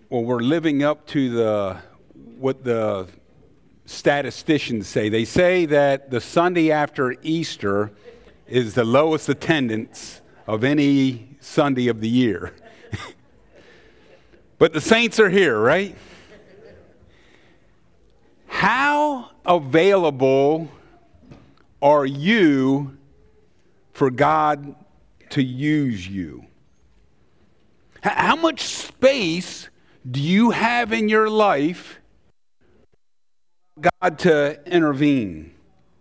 Well, we're living up to what the statisticians say. They say that the Sunday after Easter is the lowest attendance of any Sunday of the year. But the saints are here, right? How available are you for God to use you? How much space do you have in your life for God to intervene?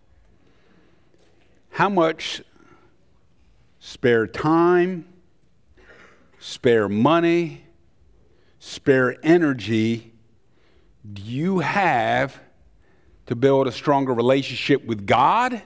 How much spare time, spare money, spare energy do you have to build a stronger relationship with God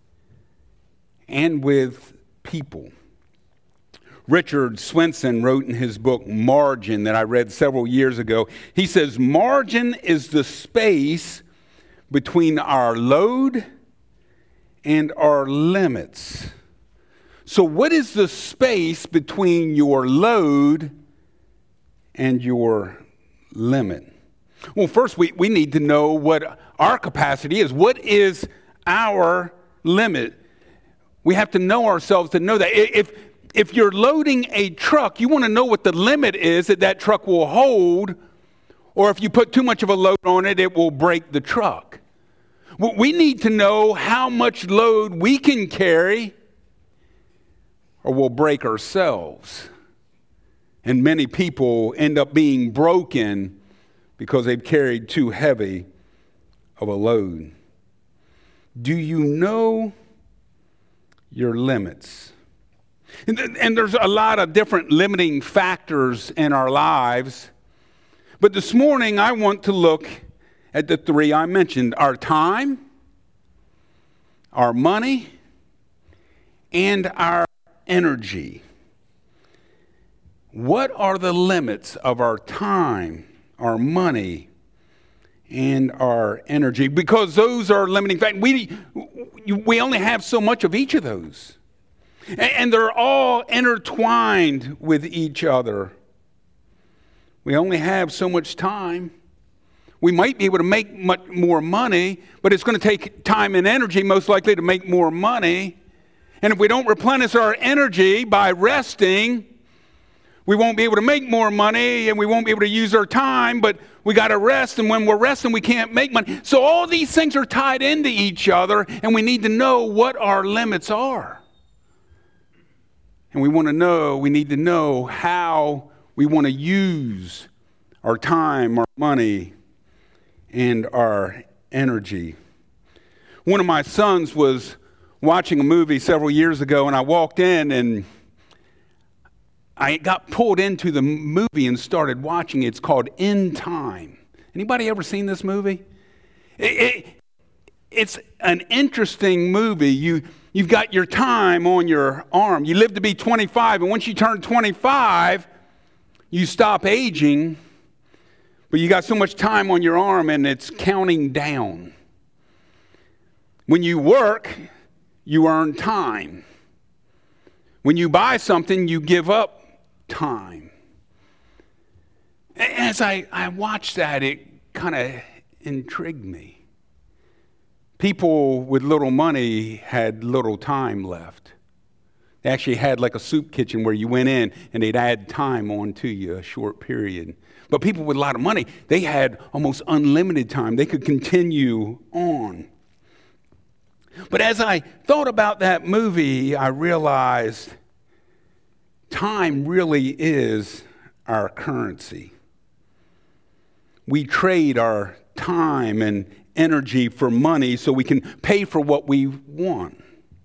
and with people? Richard Swenson wrote in his book Margin that I read several years ago, he says, margin is the space between our load and our limits. So what is the space between your load and your limit? Well, first we need to know what our capacity is. What is our limit? We have to know ourselves to know that. If you're loading a truck, you want to know what the limit is that truck will hold, or if you put too much of a load on it, it will break the truck. We need to know how much load we can carry, or we'll break ourselves. And many people end up being broken because they've carried too heavy of a load. Do you know your limits? And there's a lot of different limiting factors in our lives. But this morning, I want to look at the three I mentioned: our time, our money, and our energy. What are the limits of our time, our money, and our energy? Because those are limiting factors. We only have so much of each of those. And they're all intertwined with each other. We only have so much time. We might be able to make much more money, but it's going to take time and energy, most likely, to make more money. And if we don't replenish our energy by resting, we won't be able to make more money, and we won't be able to use our time, but we got to rest, and when we're resting, we can't make money. So all these things are tied into each other, and we need to know what our limits are. And we need to know how we want to use our time, our money, and our energy. One of my sons was watching a movie several years ago, and I walked in, and I got pulled into the movie and started watching it. It's called In Time. Anybody ever seen this movie? It's an interesting movie. You've got your time on your arm. You live to be 25, and once you turn 25, you stop aging, but you got so much time on your arm, and it's counting down. When you work, you earn time. When you buy something, you give up time. As I watched that, it kind of intrigued me. People with little money had little time left. They actually had like a soup kitchen where you went in and they'd add time on to you, a short period. But people with a lot of money, they had almost unlimited time. They could continue on. But as I thought about that movie, I realized time really is our currency. We trade our time and energy for money so we can pay for what we want.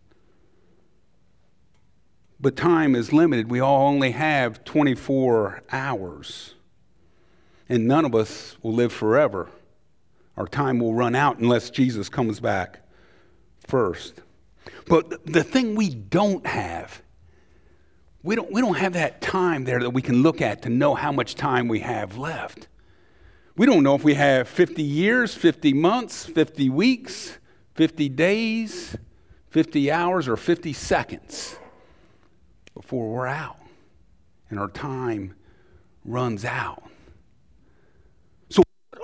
But time is limited. We all only have 24 hours. And none of us will live forever. Our time will run out unless Jesus comes back first. But the thing we don't have, we don't have that time there that we can look at to know how much time we have left. We don't know if we have 50 years, 50 months, 50 weeks, 50 days, 50 hours, or 50 seconds before we're out and our time runs out.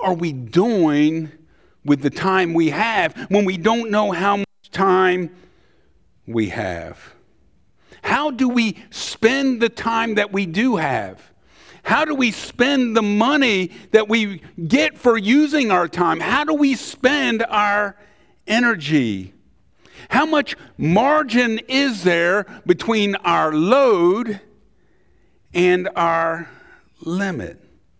are we doing with the time we have when we don't know how much time we have? How do we spend the time that we do have? How do we spend the money that we get for using our time? How do we spend our energy? How much margin is there between our load and our limit?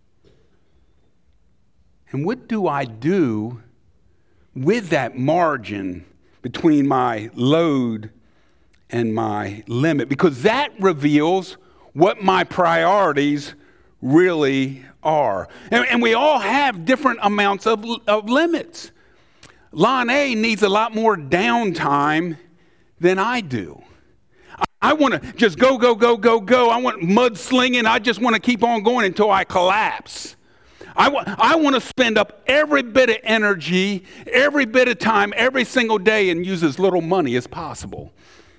And what do I do with that margin between my load and my limit? Because that reveals what my priorities really are. And we all have different amounts of limits. Lon A needs a lot more downtime than I do. I want to just go. I want mudslinging. I just want to keep on going until I collapse. I want to spend up every bit of energy, every bit of time, every single day and use as little money as possible.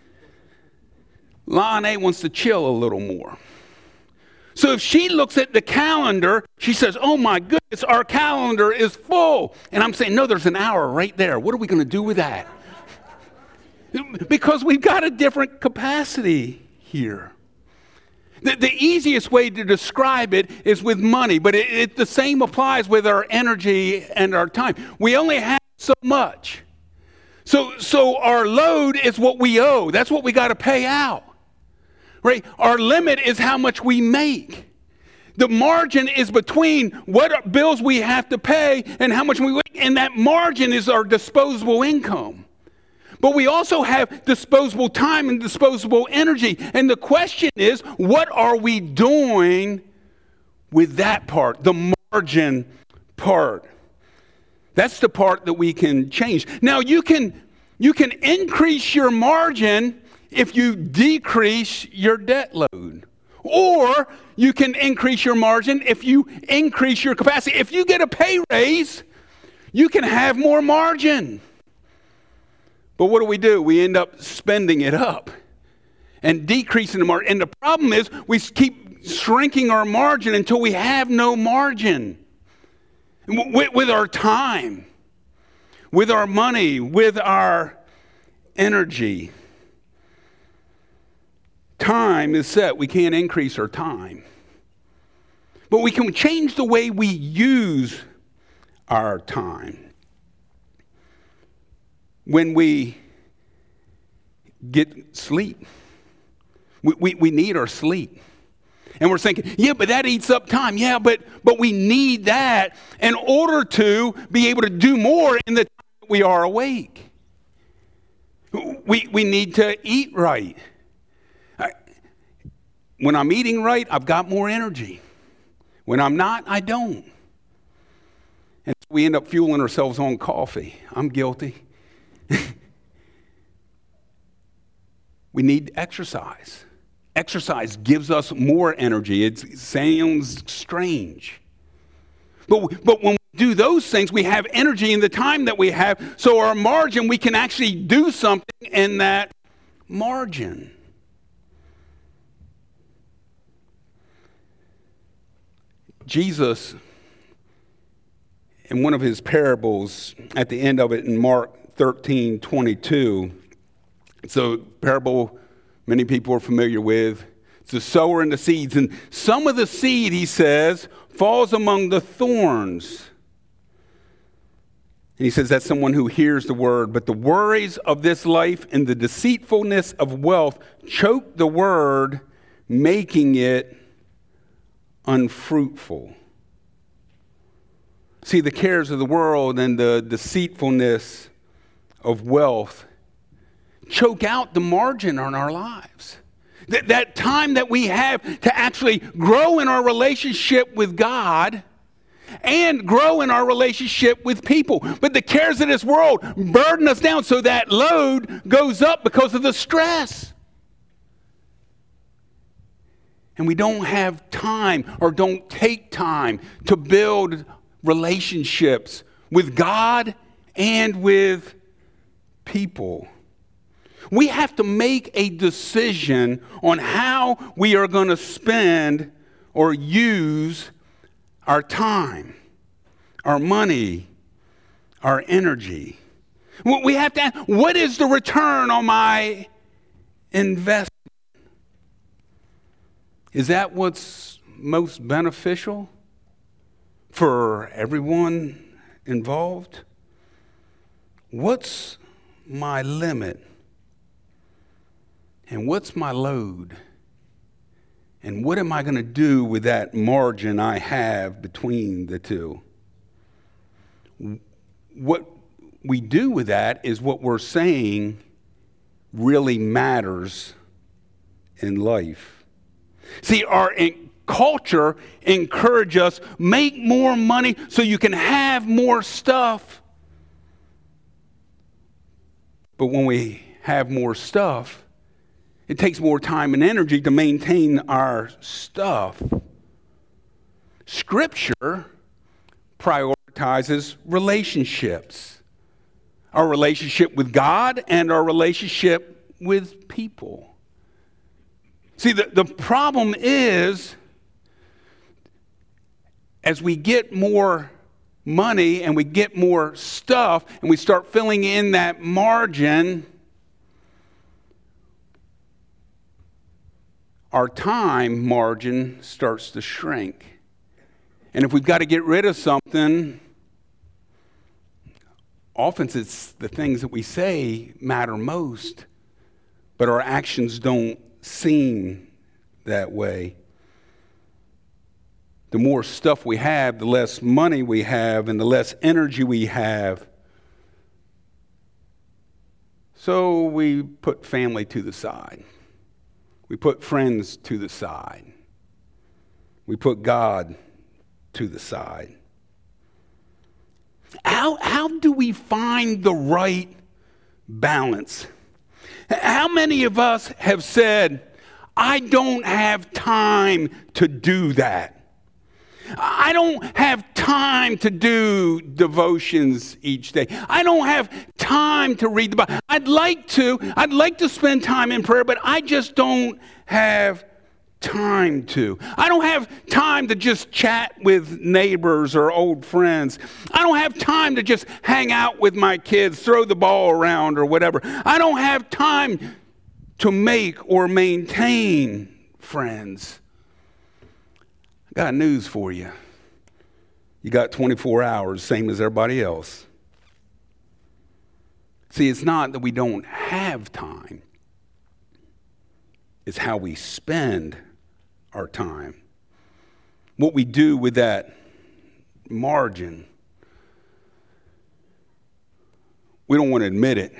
Lon A wants to chill a little more. So if she looks at the calendar, she says, oh my goodness, our calendar is full. And I'm saying, no, there's an hour right there. What are we going to do with that? Because we've got a different capacity here. The easiest way to describe it is with money, but the same applies with our energy and our time. We only have so much. So our load is what we owe. That's what we got to pay out. Right? Our limit is how much we make. The margin is between what bills we have to pay and how much we make, and that margin is our disposable income. But we also have disposable time and disposable energy. And the question is, what are we doing with that part, the margin part? That's the part that we can change. Now, you can increase your margin if you decrease your debt load. Or you can increase your margin if you increase your capacity. If you get a pay raise, you can have more margin. But what do? We end up spending it up and decreasing the margin. And the problem is we keep shrinking our margin until we have no margin. With our time, with our money, with our energy. Time is set. We can't increase our time. But we can change the way we use our time. When we get sleep, we need our sleep. And we're thinking, yeah, but that eats up time. Yeah, but we need that in order to be able to do more in the time that we are awake. We need to eat right. When I'm eating right, I've got more energy. When I'm not, I don't. And we end up fueling ourselves on coffee. I'm guilty. We need exercise. Exercise gives us more energy. It sounds strange. But when we do those things, we have energy in the time that we have. So our margin, we can actually do something in that margin. Jesus, in one of his parables, at the end of it in Mark 13:22, it's a parable many people are familiar with. It's the sower and the seeds. And some of the seed, he says, falls among the thorns. And he says that's someone who hears the word, but the worries of this life and the deceitfulness of wealth choke the word, making it unfruitful. See, the cares of the world and the deceitfulness of wealth choke out the margin on our lives. That time that we have to actually grow in our relationship with God and grow in our relationship with people. But the cares of this world burden us down, so that load goes up because of the stress. And we don't have time or don't take time to build relationships with God and with people. We have to make a decision on how we are going to spend or use our time, our money, our energy. We have to ask, what is the return on my investment? Is that what's most beneficial for everyone involved? What's my limit? And what's my load? And what am I going to do with that margin I have between the two? What we do with that is what we're saying really matters in life. See, our culture encourages us, make more money so you can have more stuff. But when we have more stuff, it takes more time and energy to maintain our stuff. Scripture prioritizes relationships. Our relationship with God and our relationship with people. See, the problem is, as we get more money and we get more stuff and we start filling in that margin, our time margin starts to shrink. And if we've got to get rid of something, often it's the things that we say matter most, but our actions don't seem that way. The more stuff we have, the less money we have, and the less energy we have. So we put family to the side. We put friends to the side. We put God to the side. How do we find the right balance? How many of us have said, I don't have time to do that. I don't have time to do devotions each day. I don't have time to read the Bible. I'd like to spend time in prayer, but I just don't have time to. I don't have time to just chat with neighbors or old friends. I don't have time to just hang out with my kids, throw the ball around or whatever. I don't have time to make or maintain friends. I got news for you. You got 24 hours, same as everybody else. See, it's not that we don't have time. It's how we spend our time. What we do with that margin. We don't want to admit it.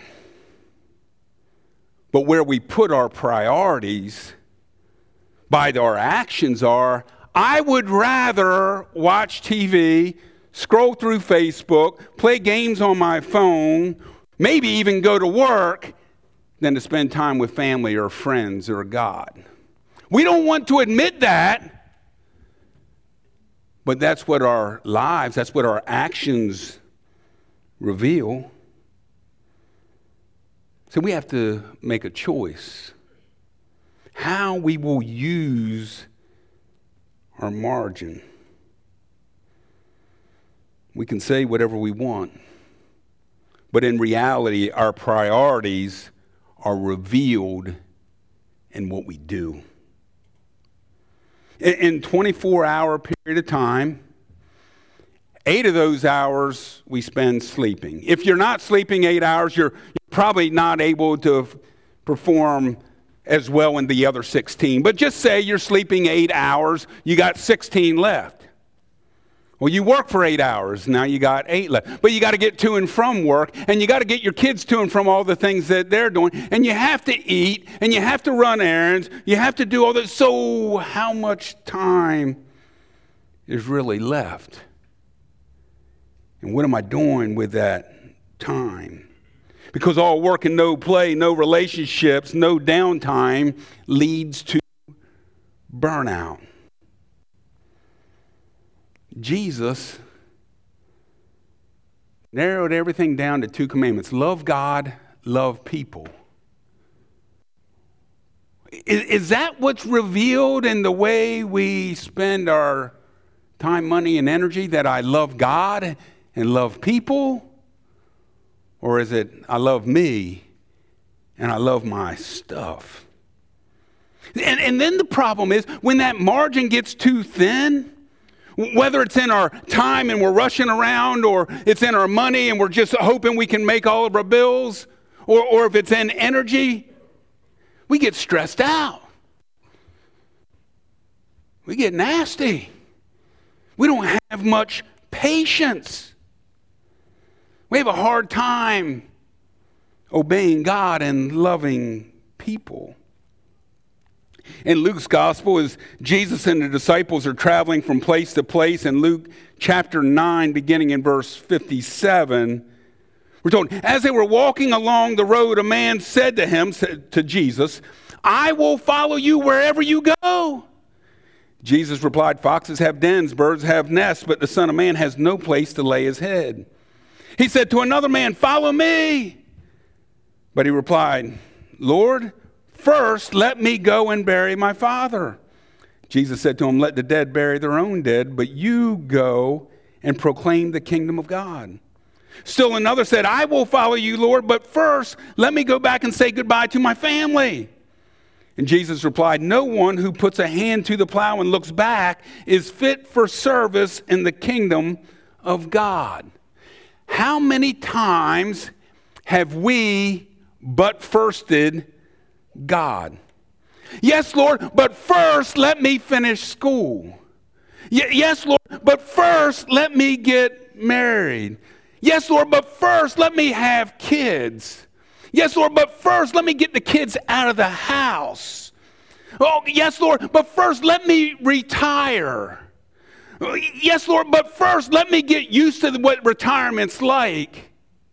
But where we put our priorities by our actions are, I would rather watch TV, scroll through Facebook, play games on my phone, maybe even go to work, than to spend time with family or friends or God. We don't want to admit that, but that's what our lives, that's what our actions reveal. So we have to make a choice. How we will use our margin. We can say whatever we want, but in reality, our priorities are revealed in what we do. In 24-hour period of time, 8 of those hours we spend sleeping. If you're not sleeping 8 hours, you're probably not able to perform as well in the other 16. But just say you're sleeping 8 hours, you got 16 left. Well, you work for 8 hours, now you got 8 left. But you got to get to and from work, and you got to get your kids to and from all the things that they're doing, and you have to eat, and you have to run errands, you have to do all this. So how much time is really left? And what am I doing with that time? Because all work and no play, no relationships, no downtime leads to burnout. Jesus narrowed everything down to 2 commandments. Love God, love people. Is that what's revealed in the way we spend our time, money, and energy that I love God and love people? Or is it I love me and I love my stuff? And then the problem is when that margin gets too thin, whether it's in our time and we're rushing around, or it's in our money and we're just hoping we can make all of our bills, or if it's in energy, we get stressed out. We get nasty. We don't have much patience. We have a hard time obeying God and loving people. In Luke's gospel, as Jesus and the disciples are traveling from place to place, in Luke chapter 9, beginning in verse 57, we're told, as they were walking along the road, a man said to Jesus, I will follow you wherever you go. Jesus replied, foxes have dens, birds have nests, but the Son of Man has no place to lay his head. He said to another man, follow me. But he replied, Lord, first let me go and bury my father. Jesus said to him, let the dead bury their own dead, but you go and proclaim the kingdom of God. Still another said, I will follow you, Lord, but first let me go back and say goodbye to my family. And Jesus replied, no one who puts a hand to the plow and looks back is fit for service in the kingdom of God. How many times have we but firsted God? Yes, Lord, but first let me finish school. Yes, Lord, but first let me get married. Yes, Lord, but first let me have kids. Yes, Lord, but first let me get the kids out of the house. Oh, yes, Lord, but first let me retire. Yes, Lord, but first let me get used to what retirement's like.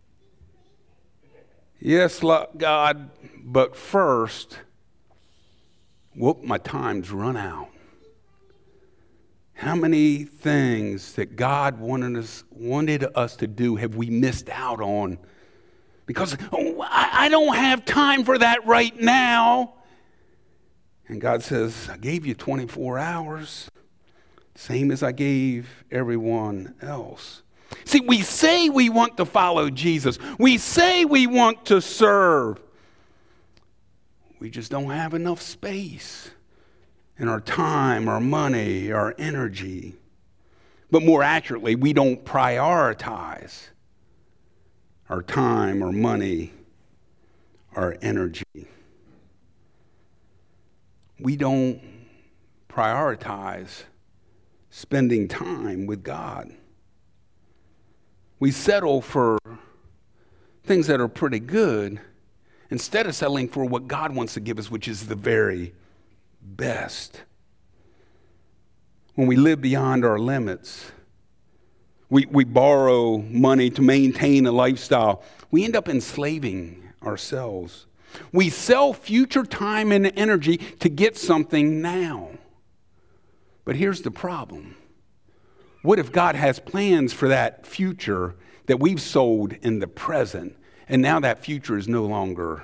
Yes, God, but first, my time's run out. How many things that God wanted us to do have we missed out on? Because I don't have time for that right now. And God says, I gave you 24 hours, same as I gave everyone else. See, we say we want to follow Jesus. We say we want to serve. We just don't have enough space in our time, our money, our energy. But more accurately, we don't prioritize our time, our money, our energy. We don't prioritize spending time with God. We settle for things that are pretty good instead of settling for what God wants to give us, which is the very best. When we live beyond our limits, we borrow money to maintain a lifestyle. We end up enslaving ourselves. We sell future time and energy to get something now. But here's the problem. What if God has plans for that future that we've sold in the present, and now that future is no longer?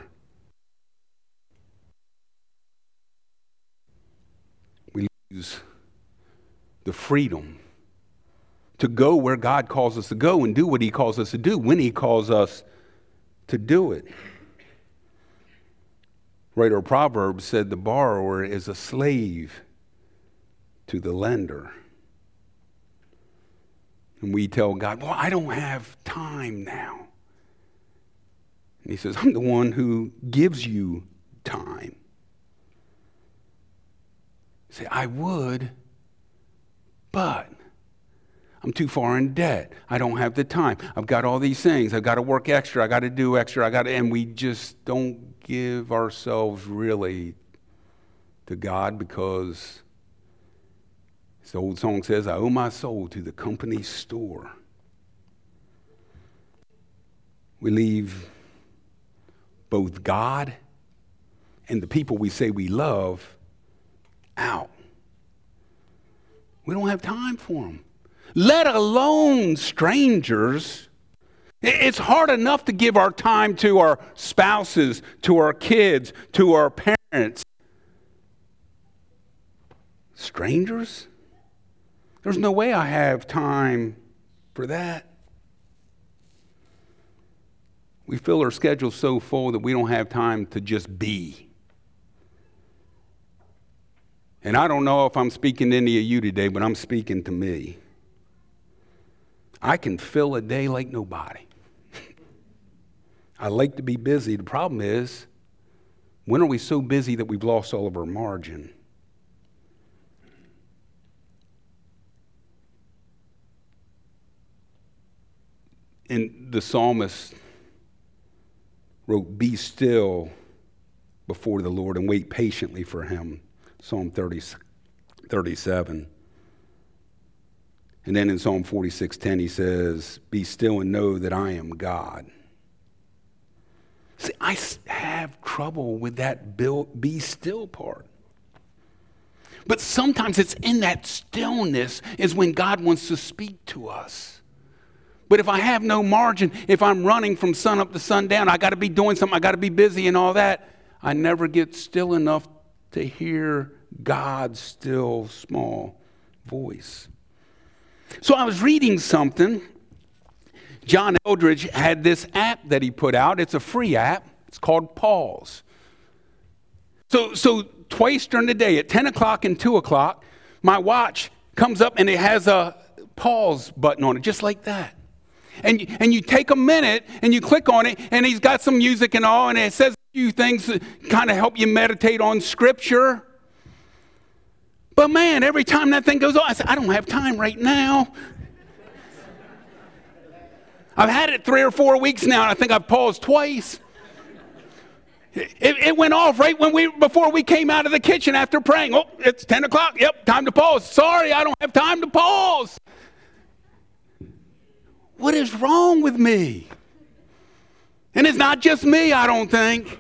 We lose the freedom to go where God calls us to go and do what he calls us to do when he calls us to do it. Writer of Proverbs said the borrower is a slave to the lender. And we tell God, well, I don't have time now. And he says, I'm the one who gives you time. Say, I would, but I'm too far in debt. I don't have the time. I've got all these things. I've got to work extra. I got to do extra. And we just don't give ourselves really to God because, as the old song says, I owe my soul to the company store. We leave both God and the people we say we love out. We don't have time for them. Let alone strangers. It's hard enough to give our time to our spouses, to our kids, to our parents. Strangers? There's no way I have time for that. We fill our schedule so full that we don't have time to just be. And I don't know if I'm speaking to any of you today, but I'm speaking to me. I can fill a day like nobody. I like to be busy. The problem is, when are we so busy that we've lost all of our margin? And the psalmist wrote, "Be still before the Lord and wait patiently for him." Psalm 37. And then in Psalm 46:10 he says, "Be still and know that I am God." See, I have trouble with that be still part. But sometimes it's in that stillness is when God wants to speak to us. But if I have no margin, if I'm running from sun up to sundown, I got to be doing something, I got to be busy and all that, I never get still enough to hear God's still small voice. So I was reading something. John Eldridge had this app that he put out. It's a free app. It's called Pause. So twice during the day at 10 o'clock and 2 o'clock, my watch comes up and it has a pause button on it, just like that. And you take a minute and you click on it, and he's got some music and all, and it says a few things that kind of help you meditate on Scripture. But man, every time that thing goes on, I say, I don't have time right now. I've had it 3 or 4 weeks now, and I think I've paused twice. It went off right before we came out of the kitchen after praying. Oh, it's 10 o'clock. Yep, time to pause. Sorry, I don't have time to pause. What is wrong with me? And it's not just me, I don't think.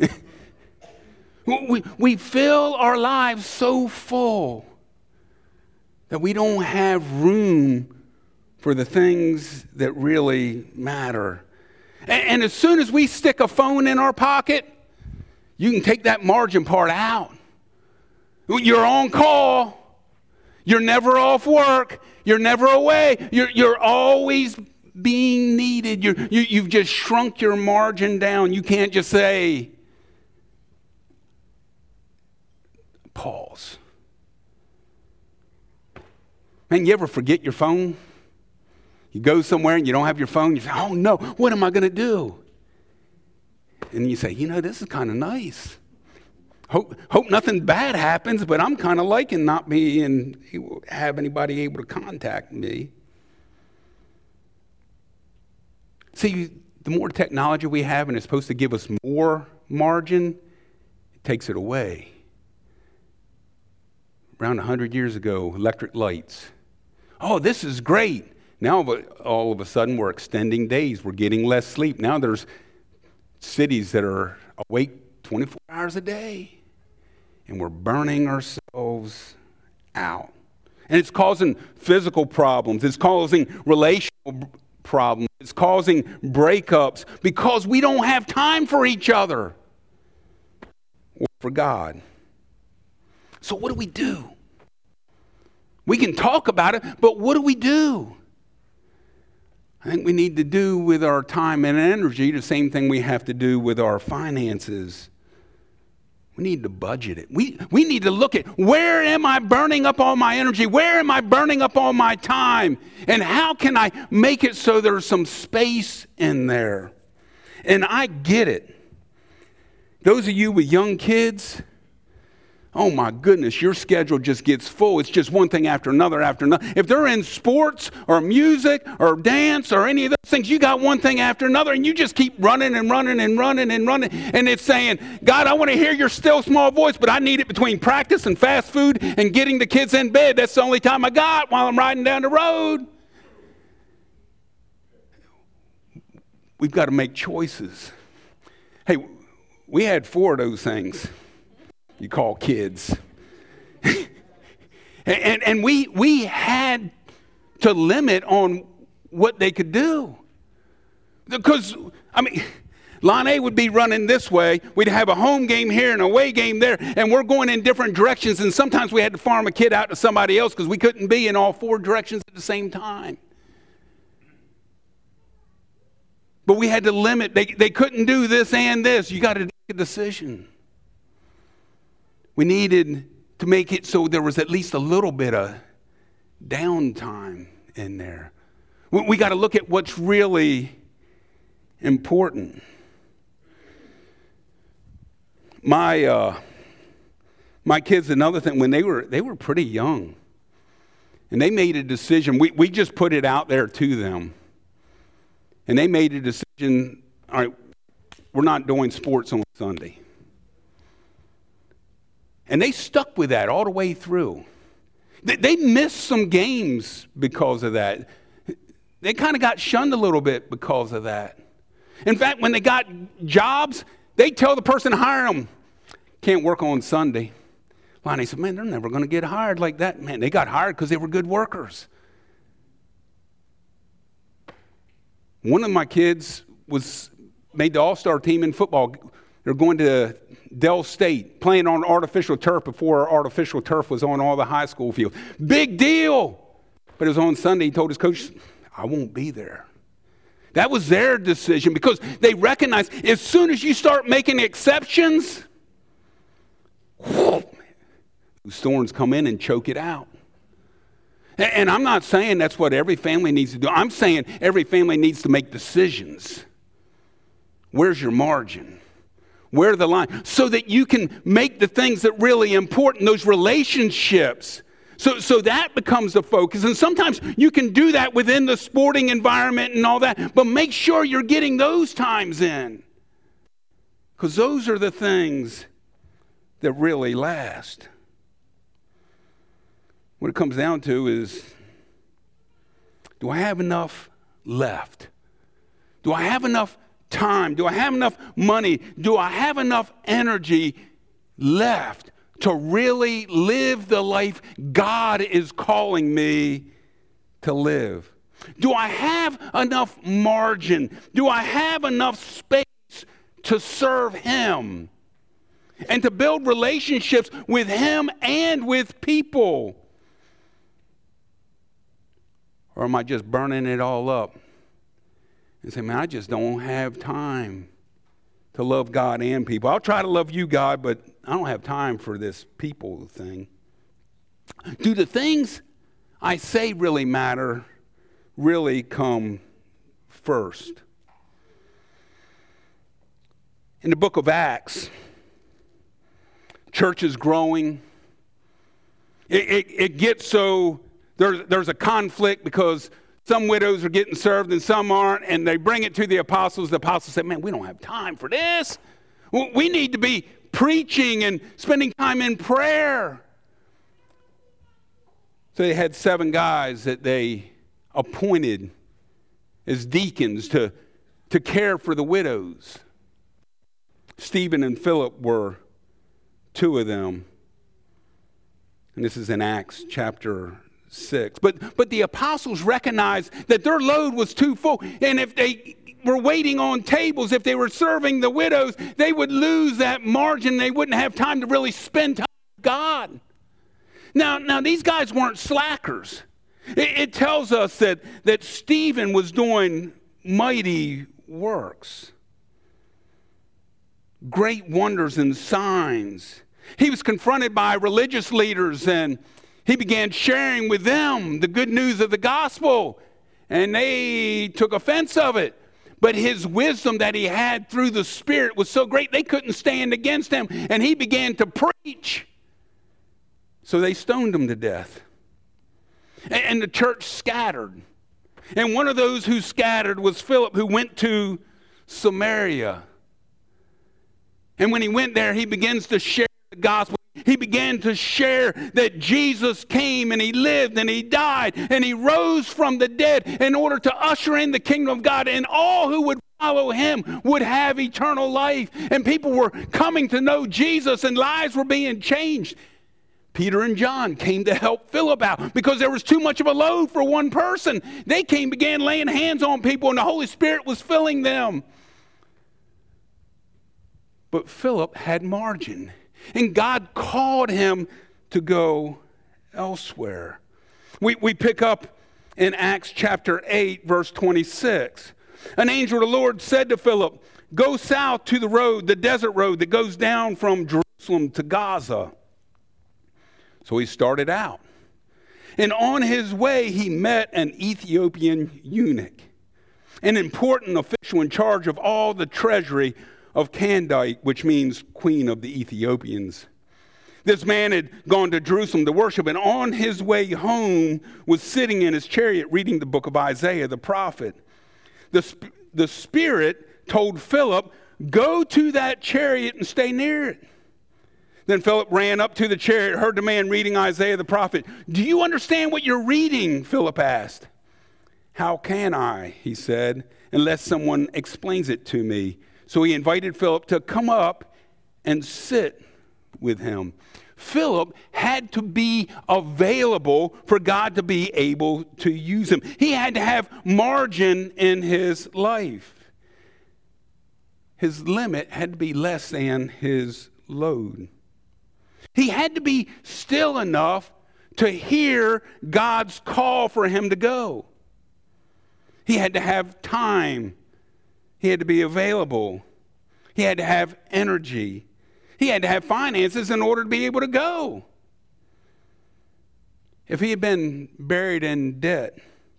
We fill our lives so full that we don't have room for the things that really matter. And as soon as we stick a phone in our pocket, you can take that margin part out. You're on call. You're never off work. You're never away. You're always being needed. You've just shrunk your margin down. You can't just say, pause. Man, you ever forget your phone? You go somewhere and you don't have your phone. You say, oh no, what am I going to do? And you say, this is kind of nice. Hope nothing bad happens, but I'm kind of liking not being able to have anybody able to contact me. See, the more technology we have and it's supposed to give us more margin, it takes it away. Around 100 years ago, electric lights. Oh, this is great. Now, all of a sudden, we're extending days. We're getting less sleep. Now there's cities that are awake 24 hours a day. And we're burning ourselves out. And it's causing physical problems. It's causing relational problems. It's causing breakups because we don't have time for each other or for God. So what do we do? We can talk about it, but what do we do? I think we need to do with our time and energy the same thing we have to do with our finances. We need to budget it. We need to look at, where am I burning up all my energy? Where am I burning up all my time? And how can I make it so there's some space in there? And I get it. Those of you with young kids, oh my goodness, your schedule just gets full. It's just one thing after another after another. If they're in sports or music or dance or any of those things, you got one thing after another, and you just keep running and running and running and running. And it's saying, God, I want to hear your still small voice, but I need it between practice and fast food and getting the kids in bed. That's the only time I got while I'm riding down the road. We've got to make choices. Hey, we had 4 of those things you call kids. and we had to limit on what they could do. Because, Lonnie would be running this way. We'd have a home game here and an away game there, and we're going in different directions. And sometimes we had to farm a kid out to somebody else because we couldn't be in all 4 directions at the same time. But we had to limit. They couldn't do this and this. You got to make a decision. We needed to make it so there was at least a little bit of downtime in there. We got to look at what's really important. My kids, another thing, when they were pretty young, and they made a decision. We just put it out there to them, and they made a decision. All right, we're not doing sports on Sunday, and they stuck with that all the way through. They missed some games because of that. They kind of got shunned a little bit because of that. In fact, when they got jobs, they tell the person hiring them, can't work on Sunday. Lonnie said, man, they're never going to get hired like that. Man, they got hired because they were good workers. One of my kids was made the all-star team in football. They're going to Dell State, playing on artificial turf before artificial turf was on all the high school fields. Big deal. But it was on Sunday. He told his coach, I won't be there. That was their decision because they recognized as soon as you start making exceptions, those thorns come in and choke it out. And I'm not saying that's what every family needs to do. I'm saying every family needs to make decisions. Where's your margin? Where are the line? So that you can make the things that are really important, those relationships. So that becomes the focus. And sometimes you can do that within the sporting environment and all that. But make sure you're getting those times in. Because those are the things that really last. What it comes down to is, do I have enough left? Do I have enough time? Do I have enough money? Do I have enough energy left to really live the life God is calling me to live? Do I have enough margin? Do I have enough space to serve Him and to build relationships with Him and with people? Or am I just burning it all up and say, man, I just don't have time to love God and people. I'll try to love you, God, but I don't have time for this people thing. Do the things I say really matter, really come first? In the book of Acts, church is growing. It gets so, there's a conflict because some widows are getting served and some aren't, and they bring it to the apostles. The apostles say, man, we don't have time for this. We need to be preaching and spending time in prayer. So they had 7 guys that they appointed as deacons to care for the widows. Stephen and Philip were 2 of them. And this is in Acts chapter 6. But the apostles recognized that their load was too full. And if they were waiting on tables, if they were serving the widows, they would lose that margin. They wouldn't have time to really spend time with God. Now these guys weren't slackers. It tells us that Stephen was doing mighty works, great wonders and signs. He was confronted by religious leaders, and he began sharing with them the good news of the gospel, and they took offense of it. But his wisdom that he had through the Spirit was so great they couldn't stand against him, and he began to preach. So they stoned him to death. And the church scattered. And one of those who scattered was Philip, who went to Samaria. And when he went there, he begins to share the gospel. He began to share that Jesus came and He lived and He died and He rose from the dead in order to usher in the kingdom of God, and all who would follow Him would have eternal life. And people were coming to know Jesus and lives were being changed. Peter and John came to help Philip out because there was too much of a load for one person. They began laying hands on people, and the Holy Spirit was filling them. But Philip had margin, and God called him to go elsewhere. We pick up in Acts chapter 8, verse 26. An angel of the Lord said to Philip, "Go south to the road, the desert road that goes down from Jerusalem to Gaza." So he started out. And on his way, he met an Ethiopian eunuch, an important official in charge of all the treasury of Candace, which means Queen of the Ethiopians. This man had gone to Jerusalem to worship, and on his way home was sitting in his chariot reading the book of Isaiah the prophet. The Spirit told Philip, "Go to that chariot and stay near it." Then Philip ran up to the chariot, heard the man reading Isaiah the prophet. "Do you understand what you're reading?" Philip asked. "How can I," he said, "unless someone explains it to me?" So he invited Philip to come up and sit with him. Philip had to be available for God to be able to use him. He had to have margin in his life. His limit had to be less than his load. He had to be still enough to hear God's call for him to go. He had to have time. He had to be available. He had to have energy. He had to have finances in order to be able to go. If he had been buried in debt,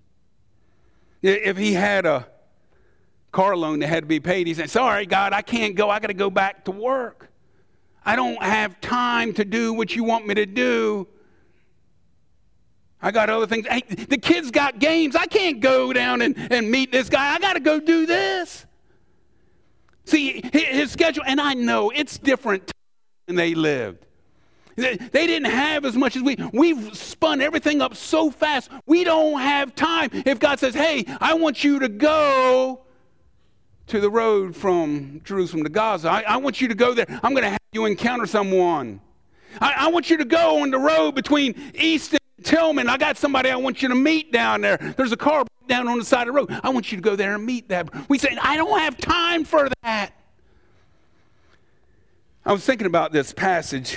if he had a car loan that had to be paid, he said, "Sorry, God, I can't go. I got to go back to work. I don't have time to do what you want me to do. I got other things. Hey, the kids got games. I can't go down and meet this guy. I got to go do this." See, his schedule, and I know it's different than they lived. They didn't have as much as we. We've spun everything up so fast. We don't have time. If God says, "Hey, I want you to go to the road from Jerusalem to Gaza. I want you to go there. I'm going to have you encounter someone. I want you to go on the road between East and Tillman. I got somebody I want you to meet down there. There's a car down on the side of the road. I want you to go there and meet that." We say, "I don't have time for that." I was thinking about this passage.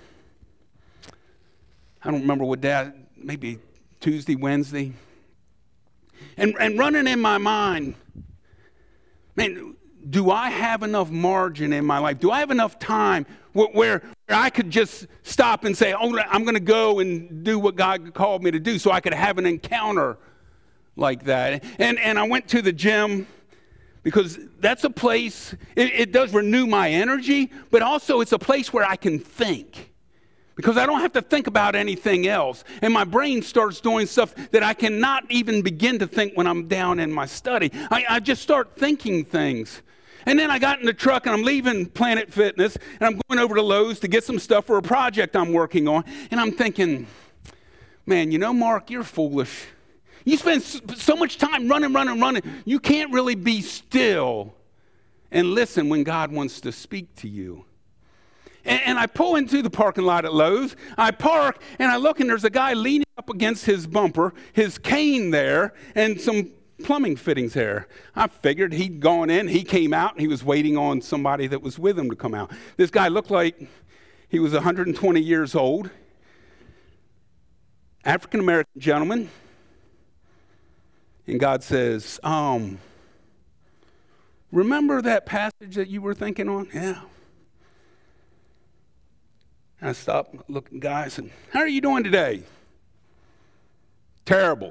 I don't remember what day, maybe Tuesday, Wednesday. And running in my mind, man, do I have enough margin in my life? Do I have enough time where I could just stop and say, "Oh, I'm going to go and do what God called me to do," so I could have an encounter like that? And I went to the gym because that's a place, it does renew my energy, but also it's a place where I can think. Because I don't have to think about anything else. And my brain starts doing stuff that I cannot even begin to think when I'm down in my study. I just start thinking things. And then I got in the truck and I'm leaving Planet Fitness and I'm going over to Lowe's to get some stuff for a project I'm working on. And I'm thinking, man, you know, Mark, you're foolish. You spend so much time running. You can't really be still and listen when God wants to speak to you. And I pull into the parking lot at Lowe's. I park, and I look, and there's a guy leaning up against his bumper, his cane there, and some plumbing fittings there. I figured he'd gone in. He came out, and he was waiting on somebody that was with him to come out. This guy looked like he was 120 years old, African-American gentleman. And God says, remember that passage that you were thinking on? Yeah. I stopped, looked at the guy, and said, "How are you doing today?" "Terrible."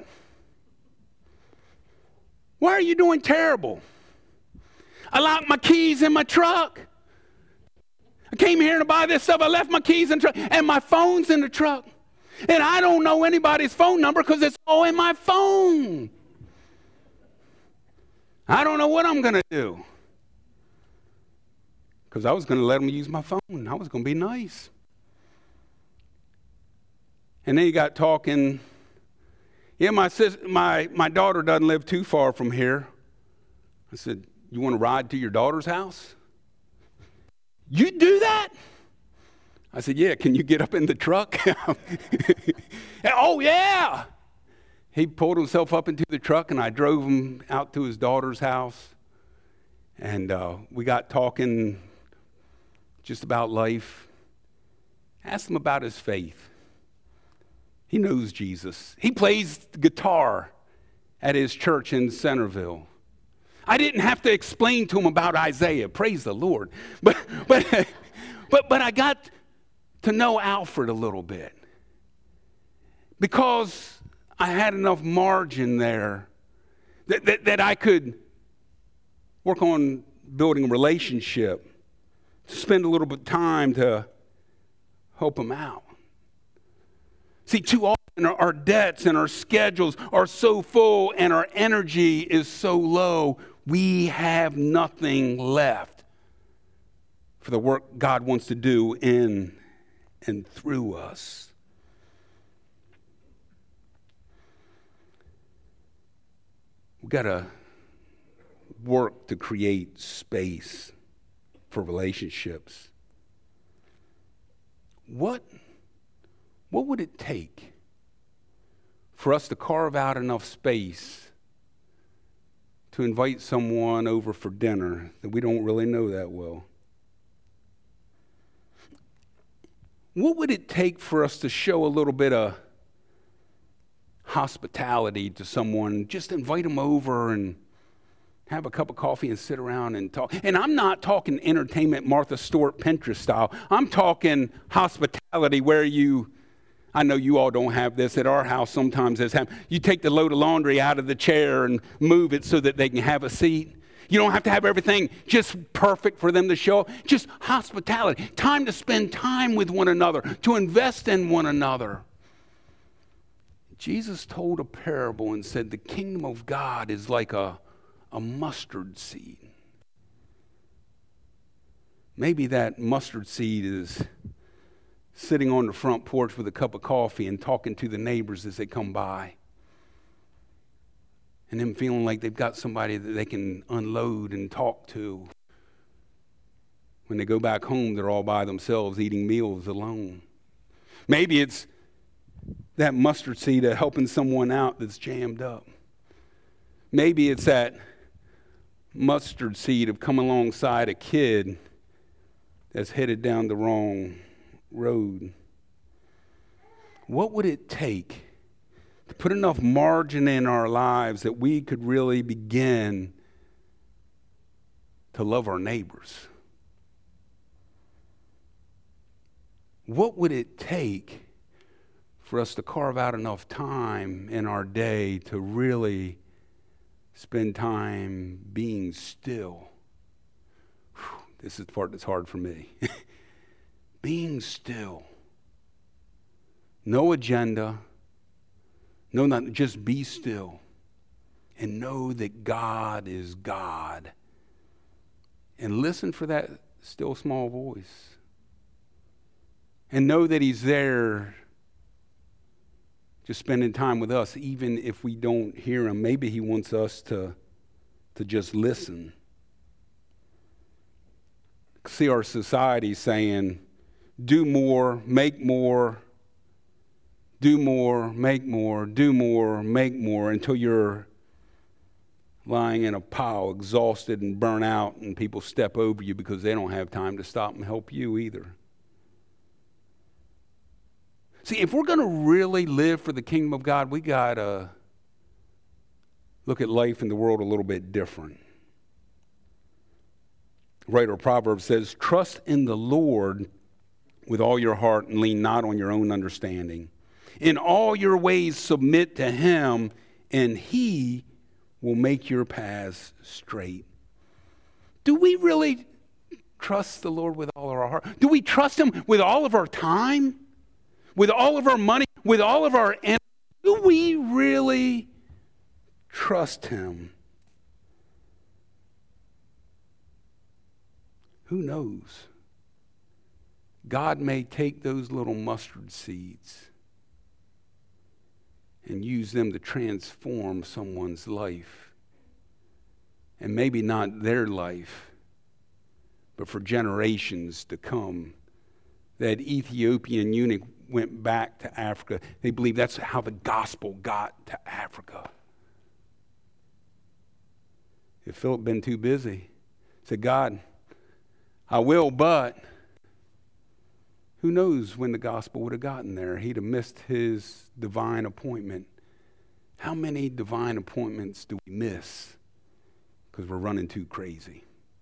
"Why are you doing terrible?" "I locked my keys in my truck. I came here to buy this stuff. I left my keys in the truck, and my phone's in the truck. And I don't know anybody's phone number because it's all in my phone. I don't know what I'm going to do." Because I was going to let them use my phone. I was going to be nice. And then he got talking. "Yeah, my daughter doesn't live too far from here." I said, "You want to ride to your daughter's house?" "You do that?" I said, "Yeah, can you get up in the truck?" "Oh, yeah." He pulled himself up into the truck, and I drove him out to his daughter's house. And we got talking just about life, ask him about his faith. He knows Jesus. He plays guitar at his church in Centerville. I didn't have to explain to him about Isaiah. Praise the Lord. But I got to know Alfred a little bit because I had enough margin there that I could work on building a relationship, spend a little bit of time to help him out. See, too often our debts and our schedules are so full and our energy is so low, we have nothing left for the work God wants to do in and through us. We've got to work to create space for relationships. What would it take for us to carve out enough space to invite someone over for dinner that we don't really know that well? What would it take for us to show a little bit of hospitality to someone, just invite them over and have a cup of coffee and sit around and talk? And I'm not talking entertainment Martha Stewart Pinterest style. I'm talking hospitality where I know you all don't have this at our house. Sometimes this happens. You take the load of laundry out of the chair and move it so that they can have a seat. You don't have to have everything just perfect for them to show up. Just hospitality, time to spend time with one another, to invest in one another. Jesus told a parable and said the kingdom of God is like a mustard seed. Maybe that mustard seed is sitting on the front porch with a cup of coffee and talking to the neighbors as they come by. And them feeling like they've got somebody that they can unload and talk to. When they go back home, they're all by themselves eating meals alone. Maybe it's that mustard seed of helping someone out that's jammed up. Maybe it's that mustard seed of coming alongside a kid that's headed down the wrong road. What would it take to put enough margin in our lives that we could really begin to love our neighbors? What would it take for us to carve out enough time in our day to really spend time being still? Whew, this is the part that's hard for me. Being still. No agenda. No, not just be still. And know that God is God. And listen for that still small voice. And know that He's there just spending time with us, even if we don't hear Him. Maybe He wants us to just listen. See our society saying, do more, make more, do more, make more, do more, make more, until you're lying in a pile, exhausted and burnt out, and people step over you because they don't have time to stop and help you either. See, if we're going to really live for the kingdom of God, we got to look at life in the world a little bit different. Writer of Proverbs says, trust in the Lord with all your heart and lean not on your own understanding. In all your ways submit to Him, and He will make your paths straight. Do we really trust the Lord with all of our heart? Do we trust Him with all of our time? With all of our money? With all of our energy? Do we really trust Him? Who knows? God may take those little mustard seeds and use them to transform someone's life. And maybe not their life, but for generations to come. That Ethiopian eunuch went back to Africa. They believe that's how the gospel got to Africa. If Philip been too busy, said, God, I will, but Who knows when the gospel would have gotten there? He'd have missed his divine appointment. How many divine appointments do we miss because we're running too crazy?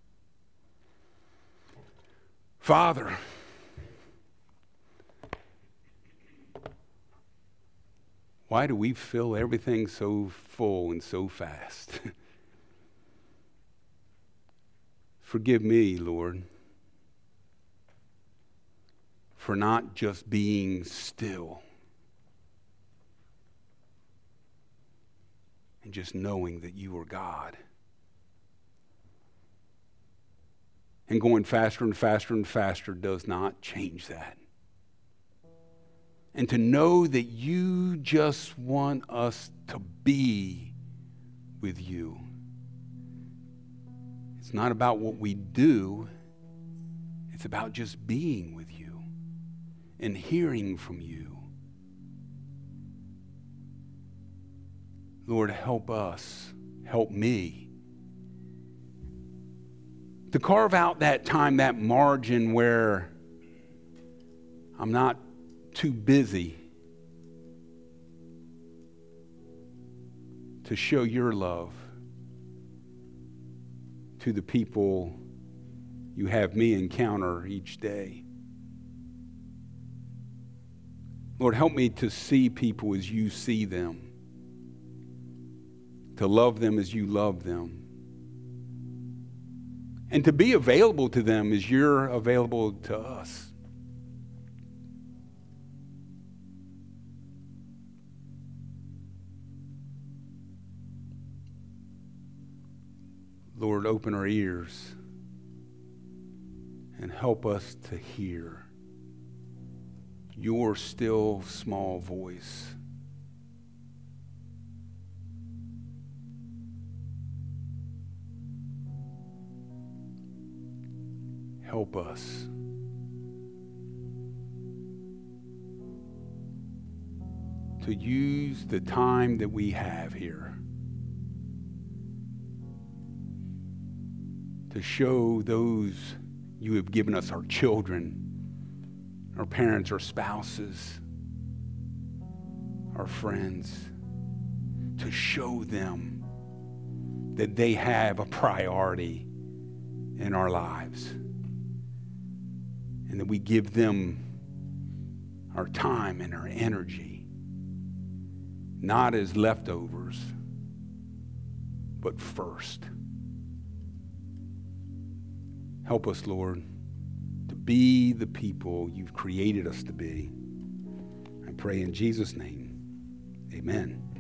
Father, why do we fill everything so full and so fast? Forgive me, Lord, for not just being still and just knowing that you are God. And going faster and faster and faster does not change that. And to know that you just want us to be with you. It's not about what we do. It's about just being with you and hearing from you. Lord, help us, help me to carve out that time, that margin where I'm not too busy to show your love to the people you have me encounter each day. Lord, help me to see people as you see them, to love them as you love them, and to be available to them as you're available to us. Lord, open our ears and help us to hear your still small voice. Help us to use the time that we have here to show those you have given us, our children, our parents, our spouses, our friends, to show them that they have a priority in our lives and that we give them our time and our energy, not as leftovers, but first. Help us, Lord, to be the people you've created us to be. I pray in Jesus' name, amen.